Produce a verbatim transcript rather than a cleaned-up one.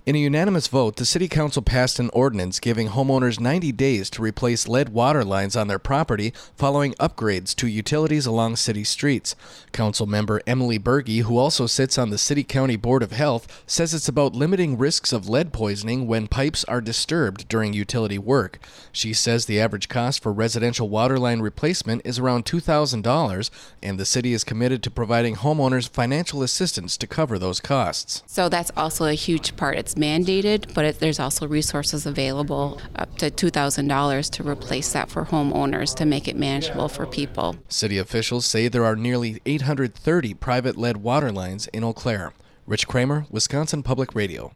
In a unanimous vote, the City Council passed an ordinance giving homeowners ninety days to replace lead water lines on their property following upgrades to utilities along city streets. Council member Emily Berge, who also sits on the City County Board of Health, says it's about limiting risks of lead poisoning when pipes are disturbed during utility work. She says the average cost for residential water line replacement is around two thousand dollars, and the city is committed to providing homeowners financial assistance to cover those costs. So that's also a huge part. It's mandated, but it, there's also resources available up to two thousand dollars to replace that for homeowners to make it manageable for people. City officials say there are nearly eight hundred thirty private lead water lines in Eau Claire. Rich Kramer, Wisconsin Public Radio.